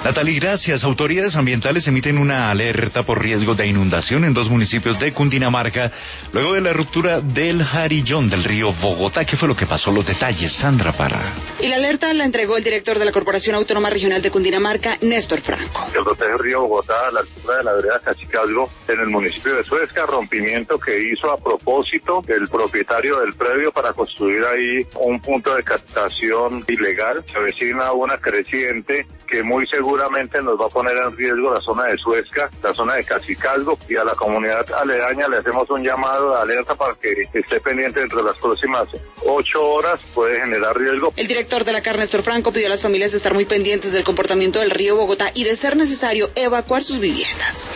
Natalie, gracias. Autoridades ambientales emiten una alerta por riesgo de inundación en 2 municipios de Cundinamarca, luego de la ruptura del Jarillón del río Bogotá. ¿Qué fue lo que pasó? Los detalles, Sandra Parra. Y la alerta la entregó el director de la Corporación Autónoma Regional de Cundinamarca, Néstor Franco. El rotejo del río Bogotá a la altura de la vereda Cachicalgo, en el municipio de Suezca, rompimiento que hizo a propósito el propietario del predio para construir ahí un punto de captación ilegal. Se avecina una creciente que muy seguramente nos va a poner en riesgo la zona de Suezca, la zona de Cachicalgo, y a la comunidad aledaña le hacemos un llamado de alerta para que esté pendiente dentro de las próximas 8 horas, puede generar riesgo. El director de la CAR, Néstor Franco, pidió a las familias estar muy pendientes del comportamiento del río Bogotá y, de ser necesario, evacuar sus viviendas.